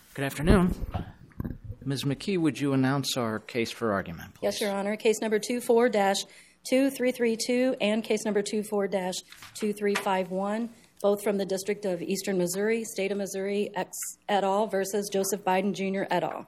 Good afternoon. Ms. McKee, would you announce our case for argument, please? Yes, Your Honor. Case number 24-2332 and case number 24-2351, both from the District of Eastern Missouri, State of Missouri, et al. Versus Joseph Biden, Jr. et al.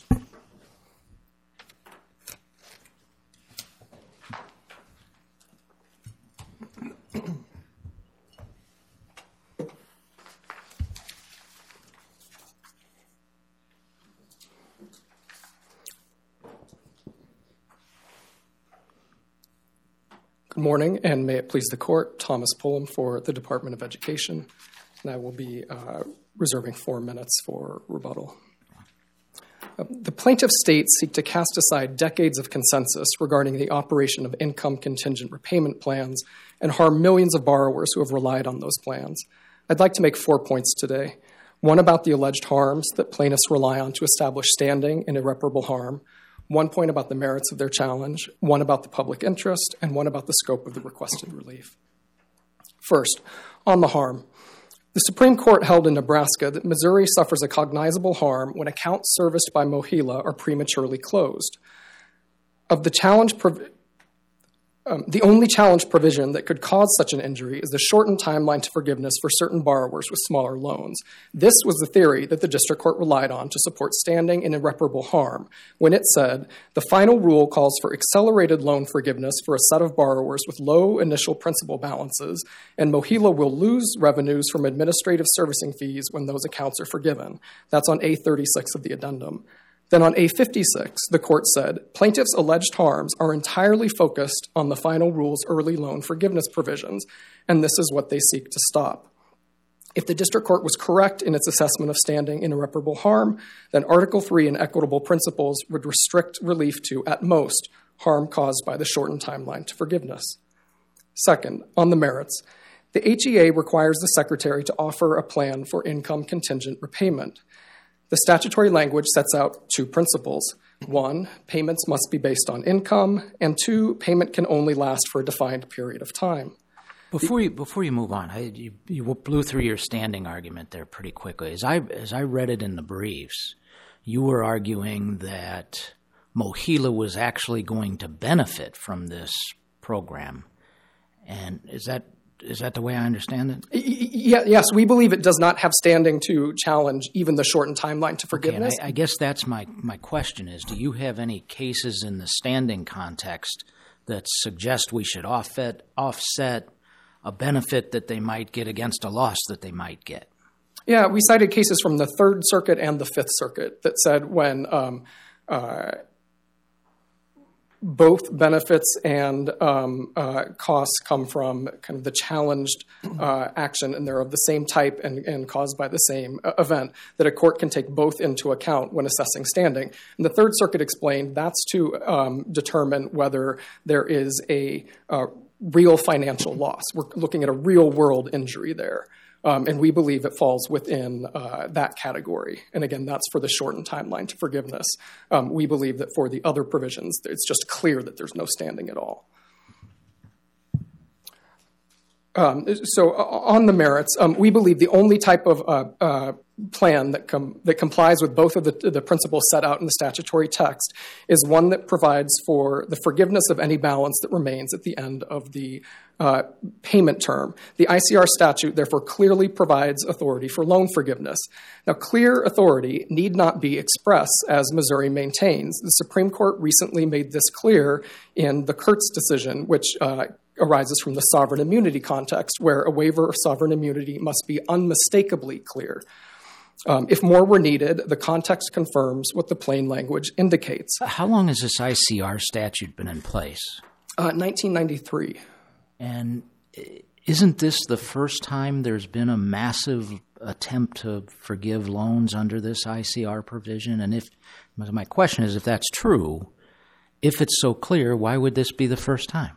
Good morning, and may it please the Court. Thomas Pullum for the Department of Education, and I will be reserving 4 minutes for rebuttal. The plaintiff's states seek to cast aside decades of consensus regarding the operation of income contingent repayment plans and harm millions of borrowers who have relied on those plans. I'd like to make 4 points today. One about the alleged harms that plaintiffs rely on to establish standing in irreparable harm, 1 point about the merits of their challenge, 1 about the public interest, and 1 about the scope of the requested relief. First, on the harm. The Supreme Court held in Nebraska that Missouri suffers a cognizable harm when accounts serviced by MOHELA are prematurely closed. The only challenge provision that could cause such an injury is the shortened timeline to forgiveness for certain borrowers with smaller loans. This was the theory that the district court relied on to support standing in irreparable harm when it said, the final rule calls for accelerated loan forgiveness for a set of borrowers with low initial principal balances, and MOHELA will lose revenues from administrative servicing fees when those accounts are forgiven. That's on A36 of the addendum. Then on A56, the court said, plaintiffs' alleged harms are entirely focused on the final rule's early loan forgiveness provisions, and this is what they seek to stop. If the district court was correct in its assessment of standing in irreparable harm, then Article 3 and equitable principles would restrict relief to, at most, harm caused by the shortened timeline to forgiveness. Second, on the merits, the HEA requires the Secretary to offer a plan for income contingent repayment. The statutory language sets out 2 principles. 1, payments must be based on income, and 2, payment can only last for a defined period of time. Before you move on, you blew through your standing argument there pretty quickly. As I read it in the briefs, you were arguing that MOHELA was actually going to benefit from this program. And is that the way I understand it? Yes, we believe it does not have standing to challenge even the shordent timeline to forgiveness. Okay, I guess that's my question is, do you have any cases in the standing context that suggest we should offset a benefit that they might get against a loss that they might get? Yeah, we cited cases from the Third Circuit and the Fifth Circuit that said when both benefits and costs come from kind of the challenged action and they're of the same type and caused by the same event, that a court can take both into account when assessing standing. And the Third Circuit explained that's to determine whether there is a real financial loss. We're looking at a real-world injury there. And we believe it falls within that category. And again, that's for the shortened timeline to forgiveness. We believe that for the other provisions, it's just clear that there's no standing at all. So on the merits, we believe the only type of plan that complies with both of the principles set out in the statutory text is one that provides for the forgiveness of any balance that remains at the end of the payment term. The ICR statute, therefore, clearly provides authority for loan forgiveness. Now, clear authority need not be expressed, as Missouri maintains. The Supreme Court recently made this clear in the Kurtz decision, which arises from the sovereign immunity context, where a waiver of sovereign immunity must be unmistakably clear. If more were needed, the context confirms what the plain language indicates. How long has this ICR statute been in place? 1993. And isn't this the first time there's been a massive attempt to forgive loans under this ICR provision? And my question is, if that's true, if it's so clear, why would this be the first time?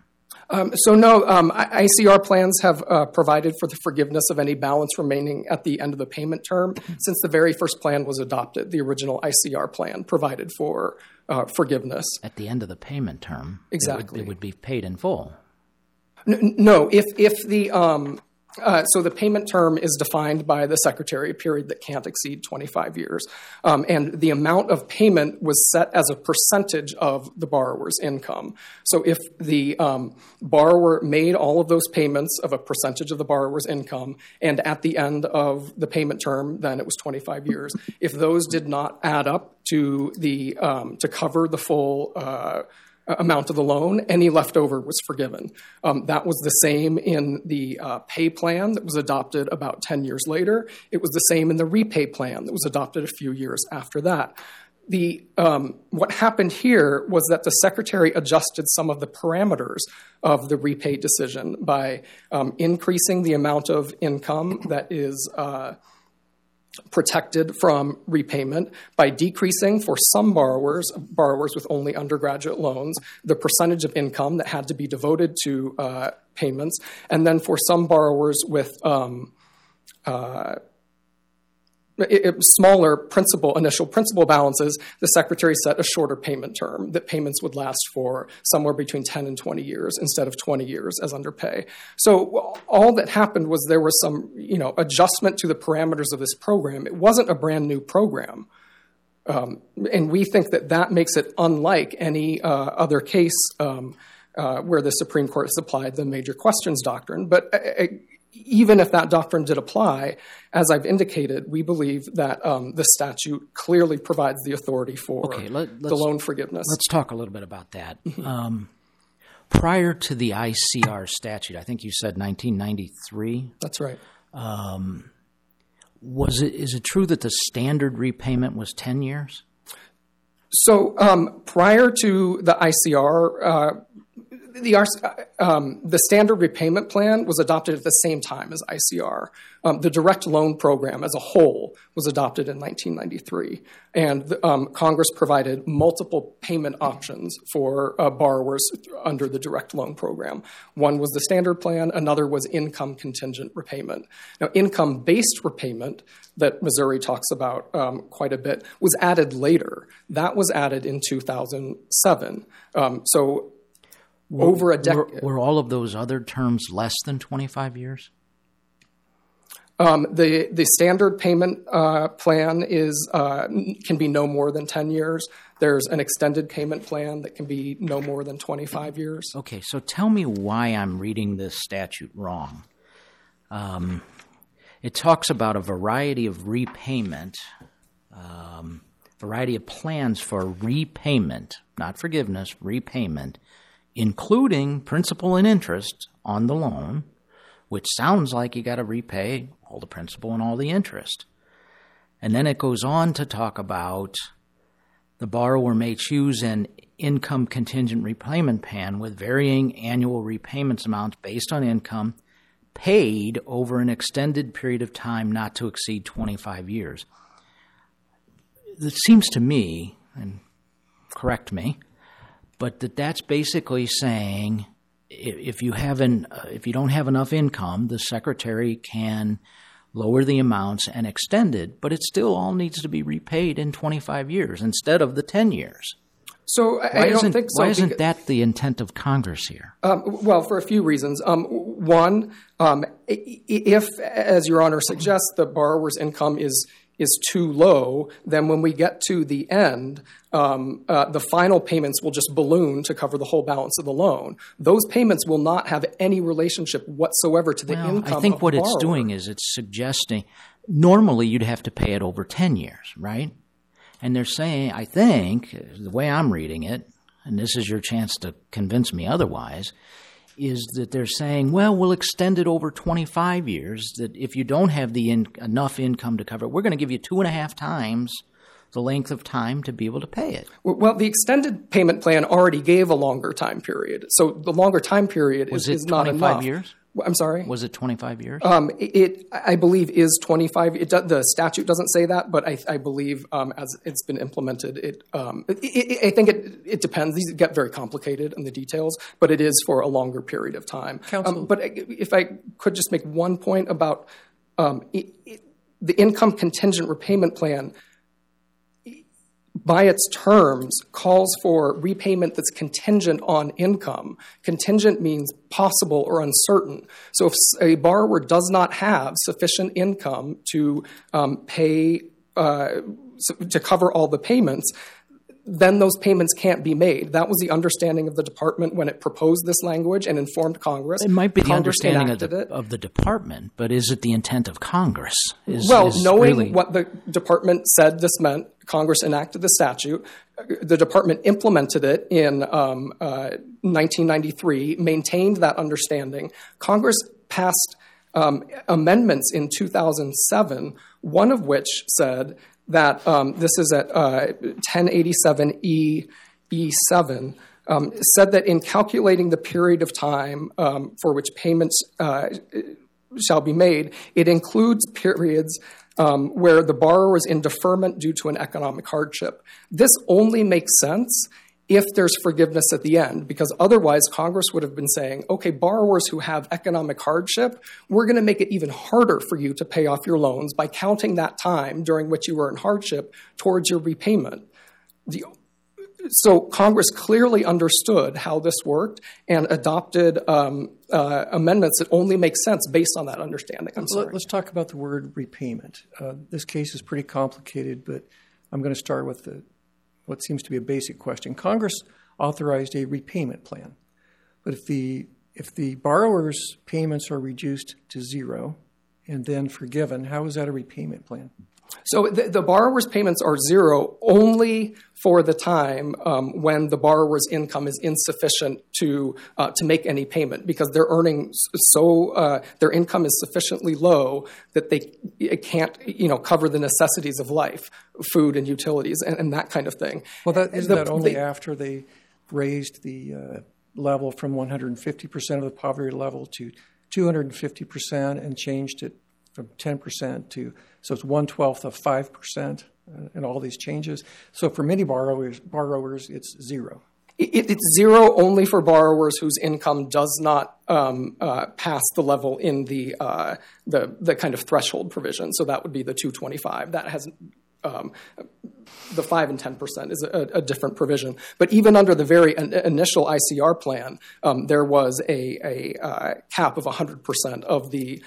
ICR plans have provided for the forgiveness of any balance remaining at the end of the payment term since the very first plan was adopted. The original ICR plan provided for forgiveness. At the end of the payment term, exactly. It would be paid in full. No, if the So the payment term is defined by the Secretary, a period that can't exceed 25 years. And the amount of payment was set as a percentage of the borrower's income. So if the borrower made all of those payments of a percentage of the borrower's income, and at the end of the payment term, then it was 25 years. If those did not add up to to cover the full amount of the loan, any leftover was forgiven. That was the same in the pay plan that was adopted about 10 years later. It was the same in the repay plan that was adopted a few years after that. What happened here was that the Secretary adjusted some of the parameters of the repay decision by increasing the amount of income that is protected from repayment, by decreasing for some borrowers with only undergraduate loans, the percentage of income that had to be devoted to payments, and then for some borrowers with smaller initial principal balances, the Secretary set a shorter payment term, that payments would last for somewhere between 10 and 20 years instead of 20 years as under pay. So all that happened was there was some adjustment to the parameters of this program. It wasn't a brand new program. And we think that makes it unlike any other case where the Supreme Court has applied the major questions doctrine. But even if that doctrine did apply, as I've indicated, we believe that the statute clearly provides the authority for the loan forgiveness. Let's talk a little bit about that. Prior to the ICR statute, I think you said 1993. That's right. Is it true that the standard repayment was 10 years? So prior to the ICR, the standard repayment plan was adopted at the same time as ICR. The direct loan program as a whole was adopted in 1993, and Congress provided multiple payment options for borrowers under the direct loan program. One was the standard plan, another was income contingent repayment. Now, income-based repayment that Missouri talks about quite a bit was added later. That was added in 2007. Over a decade. Were all of those other terms less than 25 years? The standard payment plan can be no more than 10 years. There's an extended payment plan that can be no more than 25 years. Okay, so tell me why I'm reading this statute wrong. It talks about a variety of repayment, variety of plans for repayment, not forgiveness, repayment, including principal and interest on the loan, which sounds like you got to repay all the principal and all the interest. And then it goes on to talk about the borrower may choose an income contingent repayment plan with varying annual repayments amounts based on income paid over an extended period of time not to exceed 25 years. It seems to me, and correct me, but that's basically saying if you don't have enough income, the Secretary can lower the amounts and extend it, but it still all needs to be repaid in 25 years instead of the 10 years. So I don't think so. Why isn't that the intent of Congress here? Well, for a few reasons. One, if, as Your Honor suggests, the borrower's income is too low, then when we get to the end, the final payments will just balloon to cover the whole balance of the loan. Those payments will not have any relationship whatsoever to the income of the borrower. I think what it's doing is it's suggesting normally you'd have to pay it over 10 years, right? And they're saying, I think, the way I'm reading it, and this is your chance to convince me otherwise, is that they're saying, well, we'll extend it over 25 years, that if you don't have enough income to cover it, we're going to give you 2.5 times the length of time to be able to pay it. Well, the extended payment plan already gave a longer time period. So the longer time period is not enough. Was it 25 years? I'm sorry? Was it 25 years? It, I believe, is 25. The statute doesn't say that, but I believe as it's been implemented, I think it depends. These get very complicated in the details, but it is for a longer period of time. But if I could just make one point about the income contingent repayment plan, by its terms, calls for repayment that's contingent on income. Contingent means possible or uncertain. So if a borrower does not have sufficient income to pay to cover all the payments, then those payments can't be made. That was the understanding of the department when it proposed this language and informed Congress. It might be the Congress understanding enacted of the department, but is it the intent of Congress? Knowing what the department said this meant, Congress enacted the statute. The department implemented it in 1993, maintained that understanding. Congress passed amendments in 2007, one of which said that this is at 1087E7, said that in calculating the period of time for which payments shall be made, it includes periods where the borrower is in deferment due to an economic hardship. This only makes sense if there's forgiveness at the end, because otherwise Congress would have been saying, okay, borrowers who have economic hardship, we're going to make it even harder for you to pay off your loans by counting that time during which you were in hardship towards your repayment. So Congress clearly understood how this worked and adopted amendments that only make sense based on that understanding. Let's talk about the word repayment. This case is pretty complicated, but I'm going to start with what seems to be a basic question. Congress authorized a repayment plan, but if the borrower's payments are reduced to zero and then forgiven, how is that a repayment plan? So the borrower's payments are zero only for the time when the borrower's income is insufficient to make any payment, because they're earning their income is sufficiently low that it can't cover the necessities of life, food and utilities and that kind of thing. Well, isn't that only after they raised the level from 150% of the poverty level to 250% and changed it from 10% to, so it's 1/12 of 5% and all these changes. So for many borrowers, it's zero. It's zero only for borrowers whose income does not pass the level in the kind of threshold provision. So that would be the 225. That has the 5 and 10% is a different provision. But even under the very initial ICR plan, there was a cap of 100% of the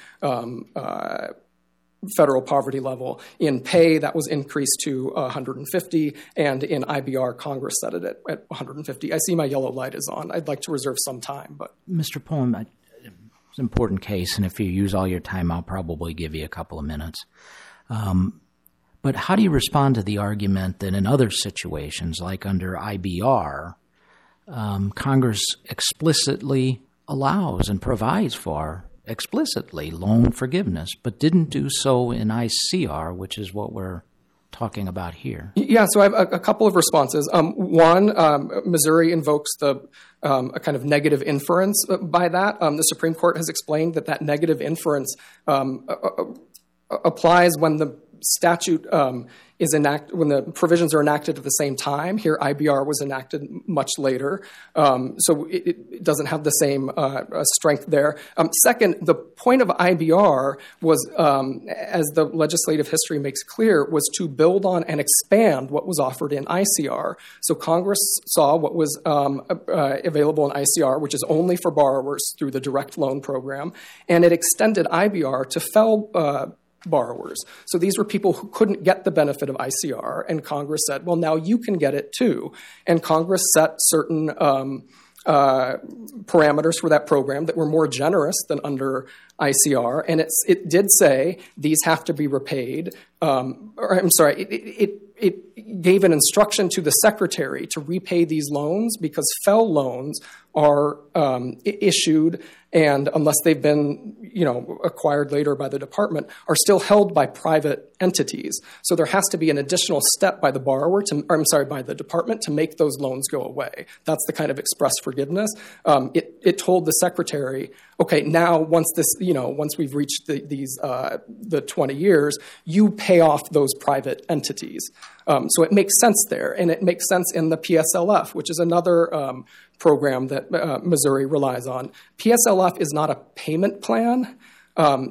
federal poverty level. In pay, that was increased to 150, and in IBR, Congress set it at 150. I see my yellow light is on. I'd like to reserve some time. But Mr. Pullen, it's an important case, and if you use all your time, I'll probably give you a couple of minutes. But how do you respond to the argument that in other situations, like under IBR, Congress explicitly allows and provides for explicitly loan forgiveness, but didn't do so in ICR, which is what we're talking about here? Yeah, so I have a couple of responses. One, Missouri invokes a kind of negative inference by that. The Supreme Court has explained that negative inference applies when the statute is enacted, when the provisions are enacted at the same time. Here, IBR was enacted much later, so it doesn't have the same strength there. Second, the point of IBR was, as the legislative history makes clear, was to build on and expand what was offered in ICR. So Congress saw what was available in ICR, which is only for borrowers through the direct loan program, and it extended IBR to FEL borrowers. So these were people who couldn't get the benefit of ICR, and Congress said, well, now you can get it too. And Congress set certain parameters for that program that were more generous than under ICR, and it did say these have to be repaid. It gave an instruction to the secretary to repay these loans because FEL loans are issued, and unless they've been acquired later by the department, are still held by private entities. So there has to be an additional step by the by the department to make those loans go away. That's the kind of express forgiveness. It told the secretary, okay, now once we've reached the 20 years, you pay off those private entities. So it makes sense there, and it makes sense in the PSLF, which is another program that Missouri relies on. PSLF is not a payment plan.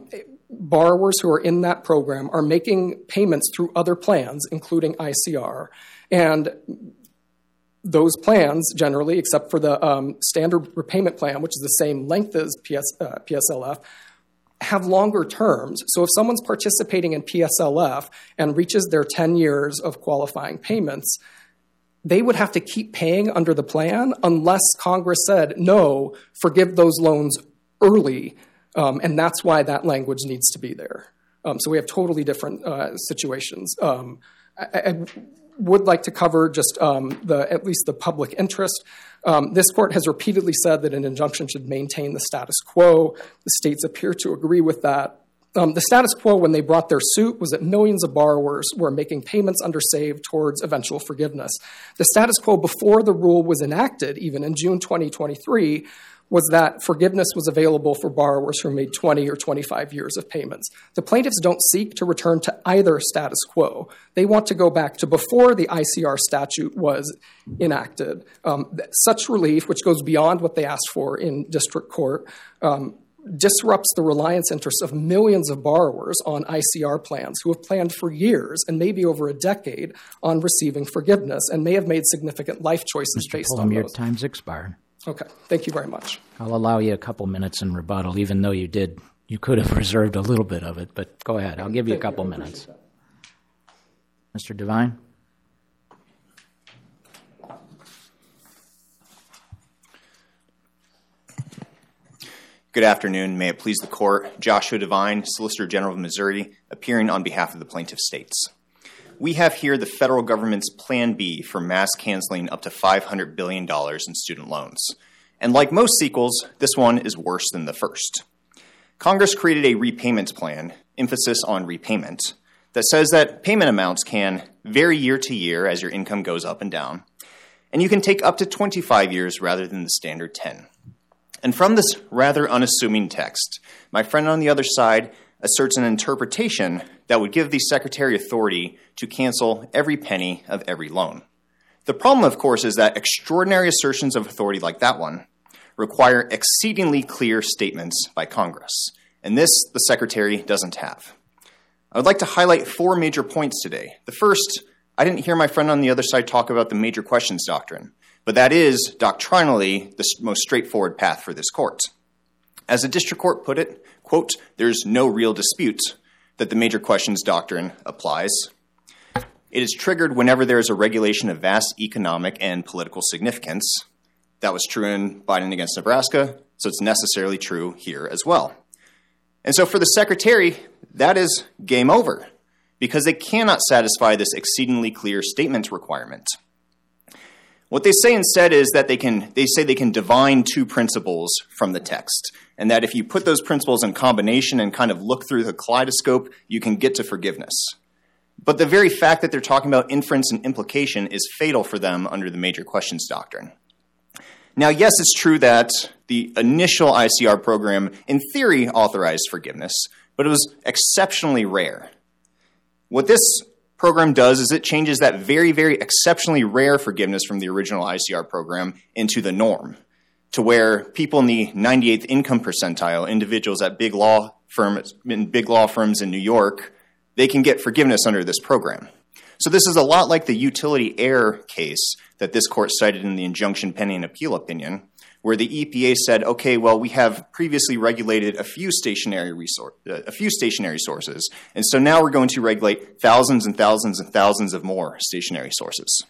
borrowers who are in that program are making payments through other plans, including ICR, and those plans generally, except for the standard repayment plan, which is the same length as PSLF, have longer terms. So if someone's participating in PSLF and reaches their 10 years of qualifying payments, they would have to keep paying under the plan unless Congress said, no, forgive those loans early, and that's why that language needs to be there. So we have totally different situations. I would like to cover just at least the public interest. This court has repeatedly said that an injunction should maintain the status quo. The states appear to agree with that. The status quo when they brought their suit was that millions of borrowers were making payments under SAVE towards eventual forgiveness. The status quo before the rule was enacted, even in June 2023, was that forgiveness was available for borrowers who made 20 or 25 years of payments. The plaintiffs don't seek to return to either status quo. They want to go back to before the ICR statute was enacted. Such relief, which goes beyond what they asked for in district court, disrupts the reliance interests of millions of borrowers on ICR plans who have planned for years and maybe over a decade on receiving forgiveness and may have made significant life choices based on those. Your time's expired. Okay, thank you very much. I'll allow you a couple minutes in rebuttal, even though you could have reserved a little bit of it, but go ahead. I'll give you a couple minutes. Mr. Devine? Good afternoon. May it please the court. Joshua Devine, Solicitor General of Missouri, appearing on behalf of the plaintiff states. We have here the federal government's Plan B for mass canceling up to $500 billion in student loans. And like most sequels, this one is worse than the first. Congress created a repayment plan, emphasis on repayment, that says that payment amounts can vary year to year as your income goes up and down, and you can take up to 25 years rather than the standard 10. And from this rather unassuming text, my friend on the other side asserts an interpretation that would give the Secretary authority to cancel every penny of every loan. The problem, of course, is that extraordinary assertions of authority like that one require exceedingly clear statements by Congress, and this the Secretary doesn't have. I would like to highlight 4 major points today. The first, I didn't hear my friend on the other side talk about the major questions doctrine, but that is doctrinally the most straightforward path for this court. As the district court put it, quote, there's no real dispute that the major questions doctrine applies. It is triggered whenever there is a regulation of vast economic and political significance. That was true in Biden against Nebraska, so it's necessarily true here as well. And so for the Secretary, that is game over, because they cannot satisfy this exceedingly clear statement requirement. What they say instead is that they say they can divine 2 principles from the text, and that if you put those principles in combination and kind of look through the kaleidoscope, you can get to forgiveness. But the very fact that they're talking about inference and implication is fatal for them under the major questions doctrine. Now, yes, it's true that the initial ICR program, in theory, authorized forgiveness, but it was exceptionally rare. What this program does is it changes that very, very exceptionally rare forgiveness from the original ICR program into the norm, to where people in the 98th income percentile, individuals at big law firms in New York, they can get forgiveness under this program. So this is a lot like the utility error case that this court cited in the injunction pending appeal opinion, where the EPA said, okay, well, we have previously regulated a few stationary sources, and so now we're going to regulate thousands and thousands and thousands of more stationary sources.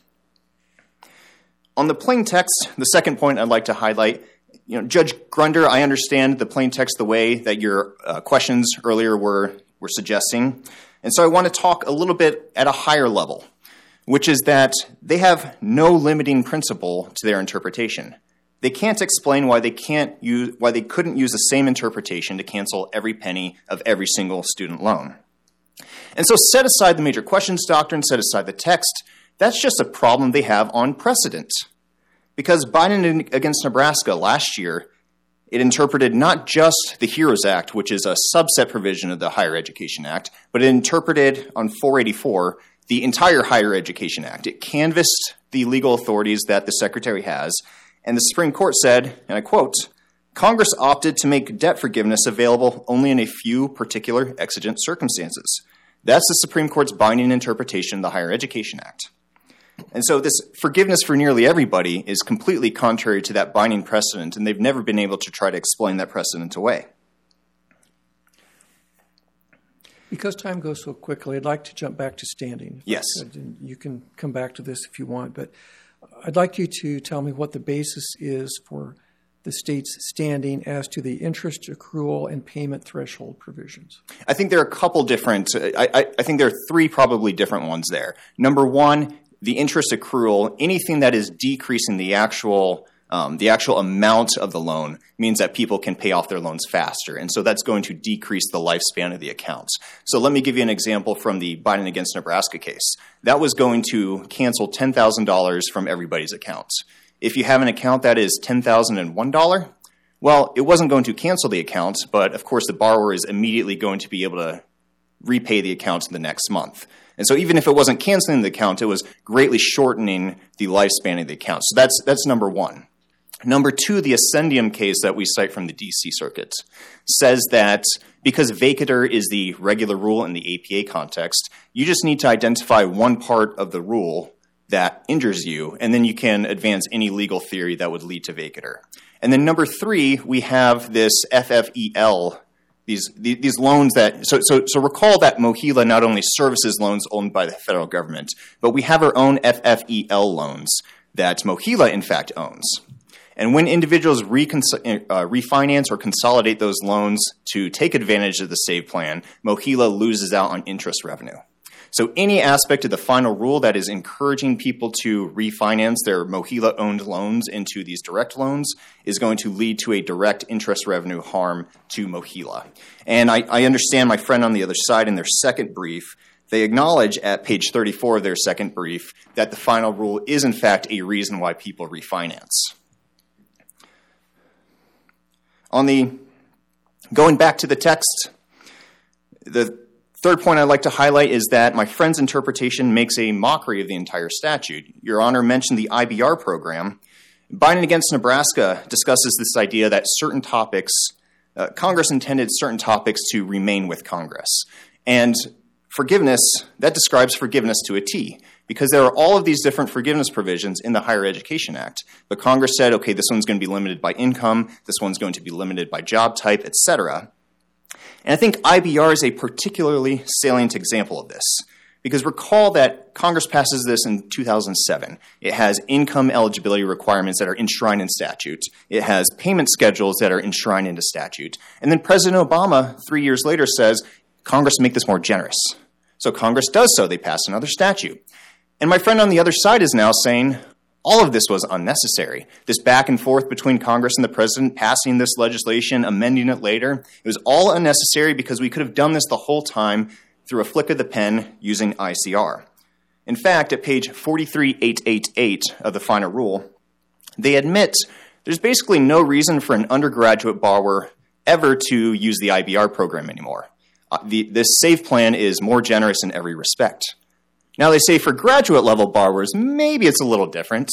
On the plain text, the second point I'd like to highlight, Judge Grunder, I understand the plain text the way that your questions earlier were suggesting, and so I want to talk a little bit at a higher level, which is that they have no limiting principle to their interpretation. They can't explain why they couldn't use the same interpretation to cancel every penny of every single student loan. And so set aside the major questions doctrine, set aside the text. That's just a problem they have on precedent. Because Biden against Nebraska last year, it interpreted not just the HEROES Act, which is a subset provision of the Higher Education Act, but it interpreted on 484 the entire Higher Education Act. It canvassed the legal authorities that the Secretary has, and the Supreme Court said, and I quote, Congress opted to make debt forgiveness available only in a few particular exigent circumstances. That's the Supreme Court's binding interpretation of the Higher Education Act. And so this forgiveness for nearly everybody is completely contrary to that binding precedent, and they've never been able to try to explain that precedent away. Because time goes so quickly, I'd like to jump back to standing. Yes. You can come back to this if you want, but I'd like you to tell me what the basis is for the state's standing as to the interest accrual and payment threshold provisions. I think there are a couple different, I think there are three probably different ones there. Number one, the interest accrual, anything that is decreasing the actual amount of the loan means that people can pay off their loans faster. And so that's going to decrease the lifespan of the accounts. So let me give you an example from the Biden against Nebraska case. That was going to cancel $10,000 from everybody's accounts. If you have an account that is $10,001, well, it wasn't going to cancel the account, but of course the borrower is immediately going to be able to repay the account the next month. And so even if it wasn't canceling the account, it was greatly shortening the lifespan of the account. So that's number one. Number two, the Ascendium case that we cite from the D.C. Circuit says that because vacatur is the regular rule in the APA context, you just need to identify one part of the rule that injures you, and then you can advance any legal theory that would lead to vacatur. And then number three, we have this FFEL, these loans that, so recall that MOHELA not only services loans owned by the federal government, but we have our own FFEL loans that MOHELA in fact owns. And when individuals refinance or consolidate those loans to take advantage of the SAVE plan, MOHELA loses out on interest revenue. So any aspect of the final rule that is encouraging people to refinance their MOHELA-owned loans into these direct loans is going to lead to a direct interest revenue harm to MOHELA. And I understand my friend on the other side in their second brief, they acknowledge at page 34 of their second brief that the final rule is in fact a reason why people refinance. Going back to the text, the third point I'd like to highlight is that my friend's interpretation makes a mockery of the entire statute. Your Honor mentioned the IBR program. Biden against Nebraska discusses this idea that certain topics, Congress intended certain topics to remain with Congress. And forgiveness, that describes forgiveness to a T, because there are all of these different forgiveness provisions in the Higher Education Act. But Congress said, okay, this one's going to be limited by income, this one's going to be limited by job type, etc. And I think IBR is a particularly salient example of this, because recall that Congress passes this in 2007. It has income eligibility requirements that are enshrined in statute. It has payment schedules that are enshrined into statute. And then President Obama, 3 years later, says, Congress make this more generous. So Congress does so. They pass another statute. And my friend on the other side is now saying, all of this was unnecessary. This back and forth between Congress and the president, passing this legislation, amending it later, it was all unnecessary because we could have done this the whole time through a flick of the pen using ICR. In fact, at page 43888 of the final rule, they admit there's basically no reason for an undergraduate borrower ever to use the IBR program anymore. This SAVE plan is more generous in every respect. Now, they say for graduate-level borrowers, maybe it's a little different.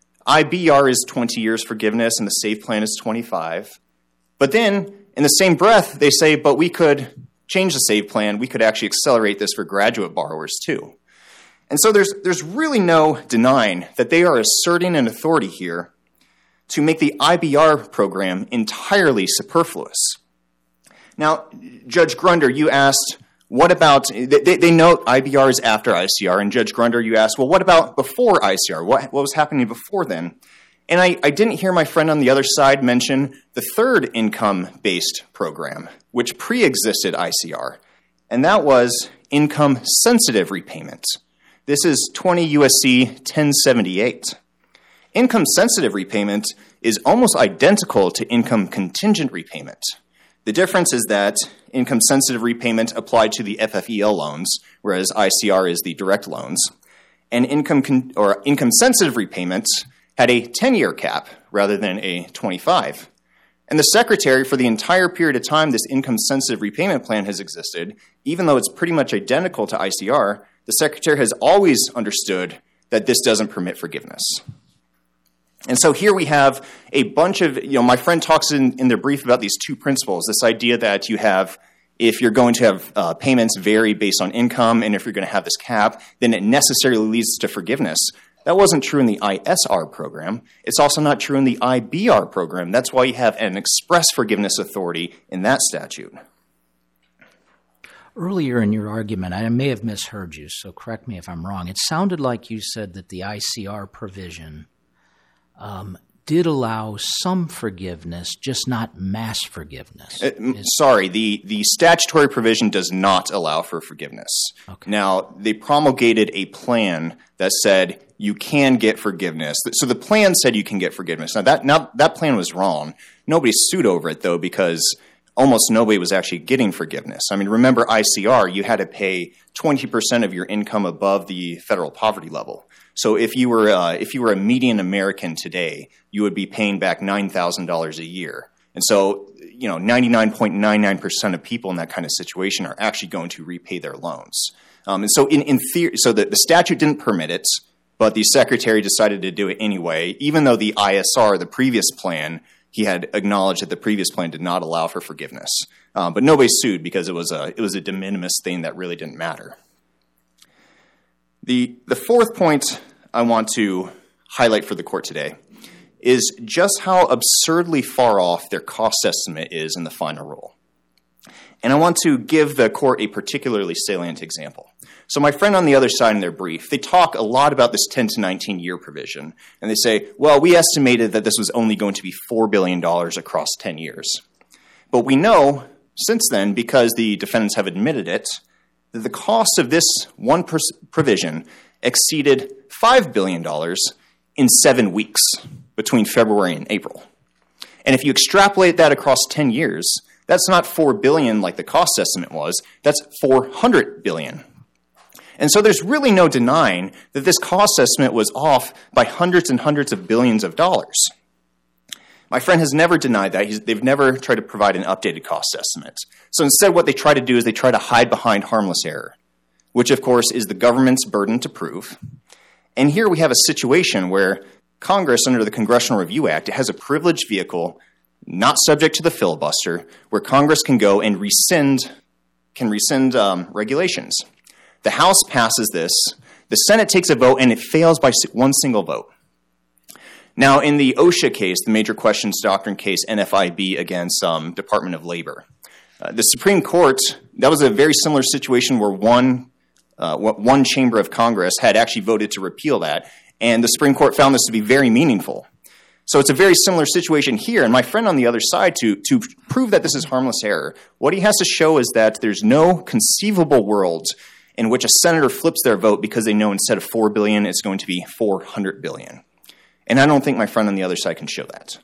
IBR is 20 years forgiveness, and the SAVE plan is 25. But then, in the same breath, they say, but we could change the SAVE plan. We could actually accelerate this for graduate borrowers, too. And so there's really no denying that they are asserting an authority here to make the IBR program entirely superfluous. Now, Judge Grunder, you asked, what about, they note IBR is after ICR, and Judge Grunder, you asked, well, what about before ICR? What was happening before then? And I didn't hear my friend on the other side mention the third income-based program, which pre-existed ICR, and that was income-sensitive repayment. This is 20 U.S.C. 1078. Income-sensitive repayment is almost identical to income-contingent repayment. The difference is that income-sensitive repayment applied to the FFEL loans, whereas ICR is the direct loans. And income-sensitive repayment had a 10-year cap rather than a 25. And the Secretary, for the entire period of time this income-sensitive repayment plan has existed, even though it's pretty much identical to ICR, the Secretary has always understood that this doesn't permit forgiveness. And so here we have a bunch of, my friend talks in their brief about these two principles, this idea that you have, if you're going to have payments vary based on income, and if you're going to have this cap, then it necessarily leads to forgiveness. That wasn't true in the ISR program. It's also not true in the IBR program. That's why you have an express forgiveness authority in that statute. Earlier in your argument, I may have misheard you, so correct me if I'm wrong. It sounded like you said that the ICR provision did allow some forgiveness, just not mass forgiveness. Sorry, the statutory provision does not allow for forgiveness. Okay. Now, they promulgated a plan that said you can get forgiveness. So the plan said you can get forgiveness. Now that plan was wrong. Nobody sued over it, though, because almost nobody was actually getting forgiveness. I mean, remember ICR, you had to pay 20% of your income above the federal poverty level. So if you were a median American today, you would be paying back $9,000 a year. And so, 99.99% of people in that kind of situation are actually going to repay their loans. And so in theory, so the statute didn't permit it, but the secretary decided to do it anyway, even though the ISR, the previous plan, he had acknowledged that the previous plan did not allow for forgiveness. But nobody sued because it was a de minimis thing that really didn't matter. The fourth point I want to highlight for the court today is just how absurdly far off their cost estimate is in the final rule. And I want to give the court a particularly salient example. So my friend on the other side in their brief, they talk a lot about this 10 to 19 year provision. And they say, well, we estimated that this was only going to be $4 billion across 10 years. But we know since then, because the defendants have admitted it, that the cost of this one provision exceeded $5 billion in 7 weeks between February and April. And if you extrapolate that across 10 years, that's not $4 billion like the cost estimate was, that's $400 billion. And so there's really no denying that this cost estimate was off by hundreds and hundreds of billions of dollars. My friend has never denied that. They've never tried to provide an updated cost estimate. So instead what they try to do is they try to hide behind harmless error, which of course is the government's burden to prove. And here we have a situation where Congress, under the Congressional Review Act, has a privileged vehicle not subject to the filibuster where Congress can go and rescind regulations. The House passes this, the Senate takes a vote, and it fails by one single vote. Now, in the OSHA case, the Major Questions Doctrine case, NFIB against Department of Labor, the Supreme Court, that was a very similar situation where one chamber of Congress had actually voted to repeal that, and the Supreme Court found this to be very meaningful. So it's a very similar situation here, and my friend on the other side, to prove that this is harmless error, what he has to show is that there's no conceivable world in which a senator flips their vote because they know instead of $4 billion, it's going to be $400 billion. And I don't think my friend on the other side can show that.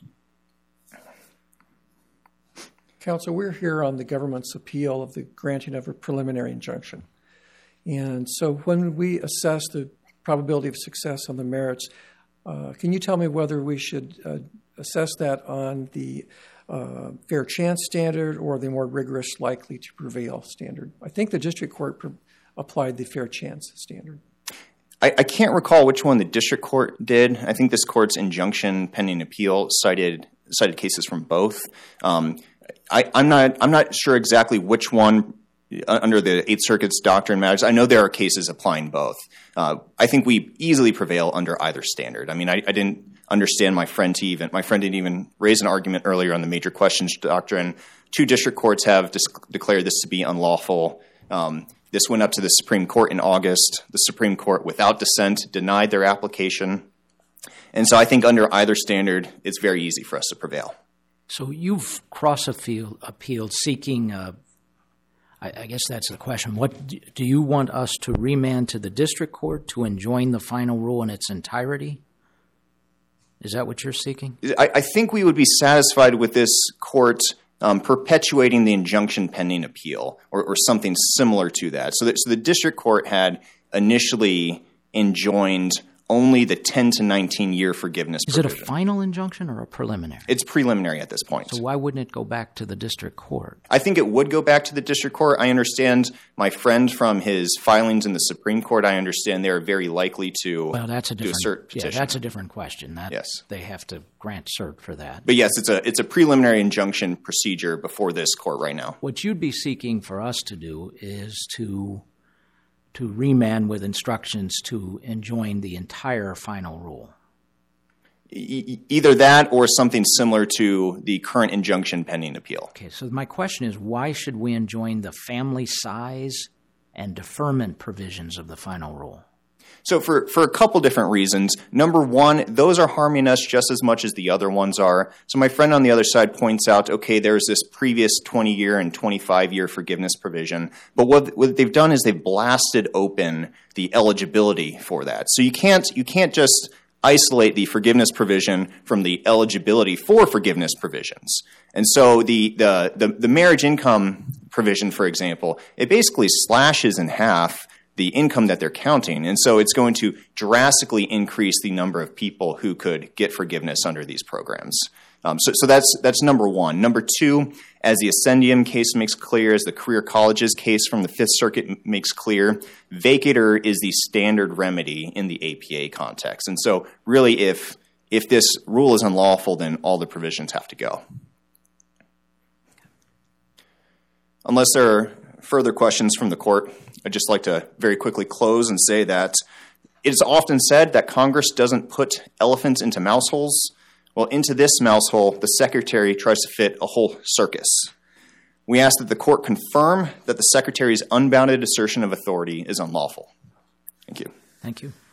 Counsel, we're here on the government's appeal of the granting of a preliminary injunction. And so when we assess the probability of success on the merits, can you tell me whether we should assess that on the fair chance standard or the more rigorous likely to prevail standard? I think the district court applied the fair chance standard. I can't recall which one the district court did. I think this court's injunction pending appeal cited cases from both. I'm not sure exactly which one under the Eighth Circuit's doctrine matters. I know there are cases applying both. I think we easily prevail under either standard. I mean, I didn't understand my friend didn't even raise an argument earlier on the Major Questions Doctrine. 2 district courts have declared this to be unlawful. This went up to the Supreme Court in August. The Supreme Court, without dissent, denied their application. And so I think under either standard, it's very easy for us to prevail. So you've cross-appealed seeking, I guess that's the question. What do you want us to remand to the district court to enjoin the final rule in its entirety? Is that what you're seeking? I think we would be satisfied with this court perpetuating the injunction pending appeal or something similar to that. So the district court had initially enjoined only the 10 to 19-year forgiveness Is it provision. a final injunction or a preliminary? It's preliminary at this point. So why wouldn't it go back to the district court? I think it would go back to the district court. I understand my friend from his filings in the Supreme Court, I understand they're very likely to Well, that's a do a different cert petition. Yeah, that's a different question. Yes. They have to grant cert for that. But yes, it's a preliminary injunction procedure before this court right now. What you'd be seeking for us to do is to remand with instructions to enjoin the entire final rule. Either that or something similar to the current injunction pending appeal. Okay, so my question is, why should we enjoin the family size and deferment provisions of the final rule? So for a couple different reasons. Number one, those are harming us just as much as the other ones are. So my friend on the other side points out, okay, there's this previous 20-year and 25-year forgiveness provision. But what they've done is they've blasted open the eligibility for that. So you can't just isolate the forgiveness provision from the eligibility for forgiveness provisions. And so the marriage income provision, for example, it basically slashes in half the income that they're counting. And so it's going to drastically increase the number of people who could get forgiveness under these programs. So that's number one. Number two, as the Ascendium case makes clear, as the Career Colleges case from the Fifth Circuit makes clear, vacator is the standard remedy in the APA context. And so really if this rule is unlawful, then all the provisions have to go. Unless there are further questions from the court, I'd just like to very quickly close and say that it is often said that Congress doesn't put elephants into mouse holes. Well, into this mouse hole, the Secretary tries to fit a whole circus. We ask that the court confirm that the Secretary's unbounded assertion of authority is unlawful. Thank you. Thank you.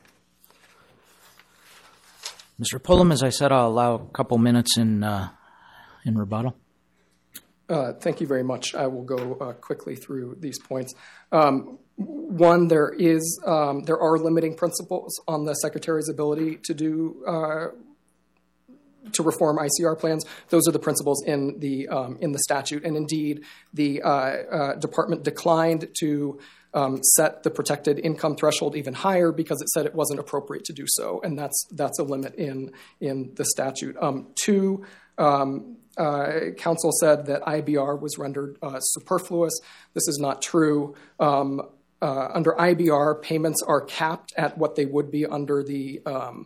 Mr. Pullum, as I said, I'll allow a couple minutes in rebuttal. Thank you very much. I will go quickly through these points. One, there are limiting principles on the Secretary's ability to reform ICR plans. Those are the principles in the statute, and indeed, the department declined to set the protected income threshold even higher because it said it wasn't appropriate to do so, and that's a limit in the statute. Two. Counsel said that IBR was rendered superfluous. This is not true. Under IBR, payments are capped at what they would be under the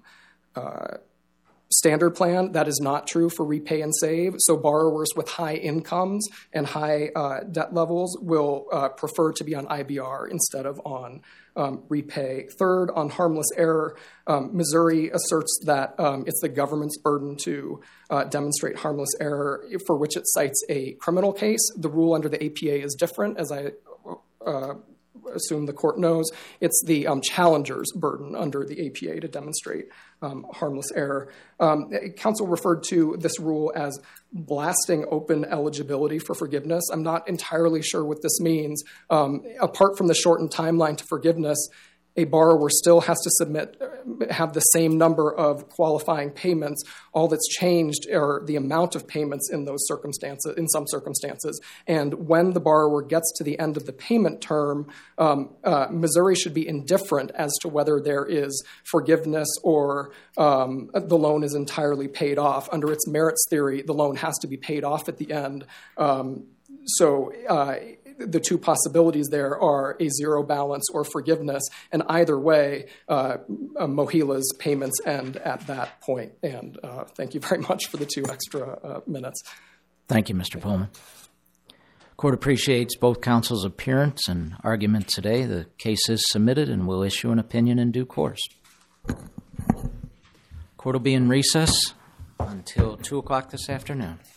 standard plan. That is not true for repay and save. So borrowers with high incomes and high debt levels will prefer to be on IBR instead of on repay. Third, on harmless error, Missouri asserts that it's the government's burden to demonstrate harmless error, for which it cites a criminal case. The rule under the APA is different, as I assume the court knows. It's the challenger's burden under the APA to demonstrate harmless error. Counsel referred to this rule as blasting open eligibility for forgiveness. I'm not entirely sure what this means. Apart from the shortened timeline to forgiveness, a borrower still has to have the same number of qualifying payments. All that's changed are the amount of payments in those circumstances, in some circumstances. And when the borrower gets to the end of the payment term, Missouri should be indifferent as to whether there is forgiveness or the loan is entirely paid off. Under its merits theory, the loan has to be paid off at the end. The two possibilities there are a zero balance or forgiveness, and either way, Mohila's payments end at that point. And thank you very much for the 2 extra minutes. Thank you, Mr. Pullman. Court appreciates both counsel's appearance and argument today. The case is submitted and will issue an opinion in due course. Court will be in recess until 2 o'clock this afternoon.